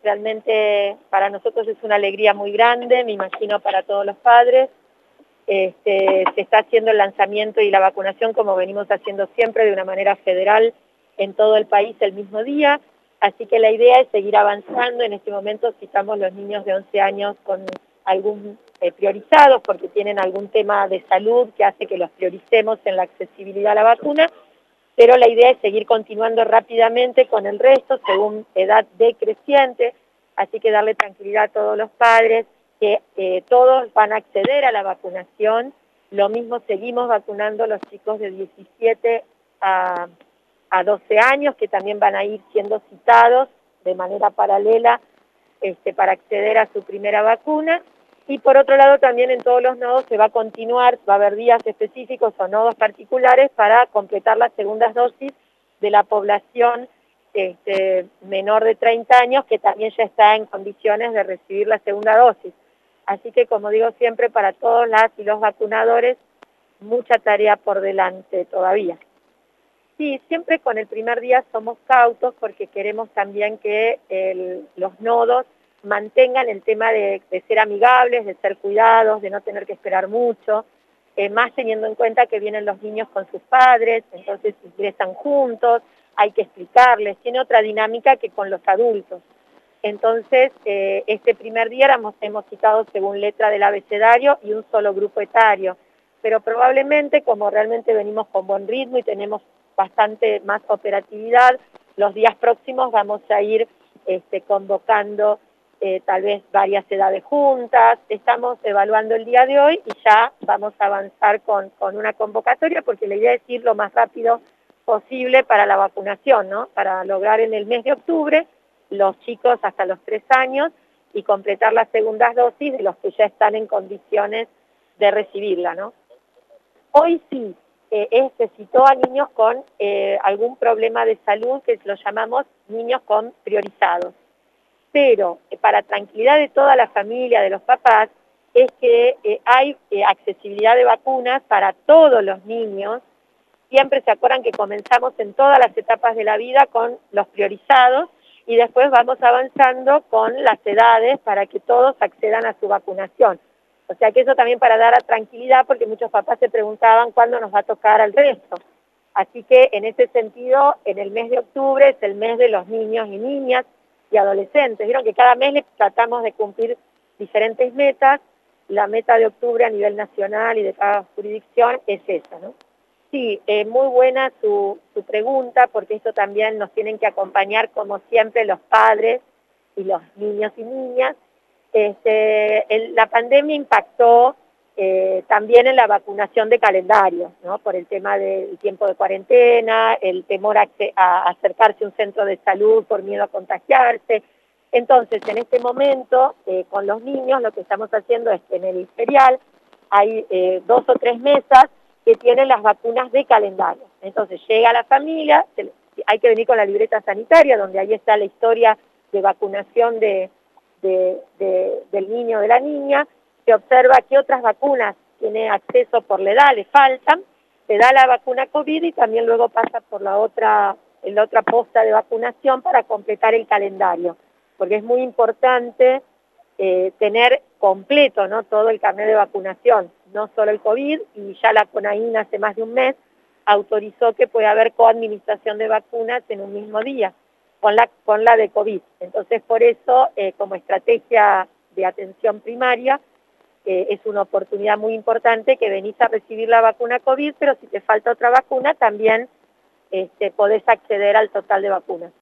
Realmente para nosotros es una alegría muy grande, me imagino para todos los padres. Se está haciendo el lanzamiento y la vacunación como venimos haciendo siempre de una manera federal en todo el país el mismo día, así que la idea es seguir avanzando. En este momento citamos los niños de 11 años con algún priorizados porque tienen algún tema de salud que hace que los prioricemos en la accesibilidad a la vacuna, pero la idea es seguir continuando rápidamente con el resto según edad decreciente, así que darle tranquilidad a todos los padres que todos van a acceder a la vacunación. Lo mismo seguimos vacunando a los chicos de 17 a 12 años, que también van a ir siendo citados de manera paralela para acceder a su primera vacuna. Y por otro lado también en todos los nodos se va a continuar, va a haber días específicos o nodos particulares para completar las segundas dosis de la población menor de 30 años que también ya está en condiciones de recibir la segunda dosis. Así que, como digo siempre, para todos las y los vacunadores, mucha tarea por delante todavía. Sí, siempre con el primer día somos cautos porque queremos también que los nodos mantengan el tema de ser amigables, de ser cuidados, de no tener que esperar mucho, más teniendo en cuenta que vienen los niños con sus padres, entonces ingresan juntos, hay que explicarles, tiene otra dinámica que con los adultos. Entonces, este primer día hemos citado según letra del abecedario y un solo grupo etario, pero probablemente, como realmente venimos con buen ritmo y tenemos bastante más operatividad, los días próximos vamos a ir convocando tal vez varias edades juntas. Estamos evaluando el día de hoy y ya vamos a avanzar con una convocatoria porque la idea es ir lo más rápido posible para la vacunación, ¿no? Para lograr en el mes de octubre los chicos hasta los 3 años y completar las segundas dosis de los que ya están en condiciones de recibirla, ¿no? Hoy sí, se citó a niños con algún problema de salud que lo llamamos niños con priorizados. Pero para tranquilidad de toda la familia, de los papás, es que hay accesibilidad de vacunas para todos los niños. Siempre se acuerdan que comenzamos en todas las etapas de la vida con los priorizados y después vamos avanzando con las edades para que todos accedan a su vacunación. O sea que eso también para dar tranquilidad, porque muchos papás se preguntaban cuándo nos va a tocar al resto. Así que en ese sentido, en el mes de octubre es el mes de los niños y niñas y adolescentes. Vieron que cada mes les tratamos de cumplir diferentes metas. La meta de octubre a nivel nacional y de cada jurisdicción es esa, ¿no? Sí, muy buena su pregunta, porque esto también nos tienen que acompañar, como siempre, los padres y los niños y niñas. La pandemia impactó también en la vacunación de calendario, ¿no? Por el tema del tiempo de cuarentena, el temor a acercarse a un centro de salud por miedo a contagiarse. Entonces, en este momento, con los niños, lo que estamos haciendo es que en el ferial hay 2 o 3 mesas que tienen las vacunas de calendario. Entonces, llega la familia, hay que venir con la libreta sanitaria, donde ahí está la historia de vacunación del niño o de la niña, se observa qué otras vacunas tiene acceso por la edad, le faltan, se da la vacuna COVID y también luego pasa por la otra posta de vacunación para completar el calendario, porque es muy importante tener completo, ¿no?, todo el carnet de vacunación, no solo el COVID, y ya la CONAIN hace más de un mes autorizó que puede haber coadministración de vacunas en un mismo día, con la de COVID. Entonces, por eso, como estrategia de atención primaria, es una oportunidad muy importante que venís a recibir la vacuna COVID, pero si te falta otra vacuna, también podés acceder al total de vacunas.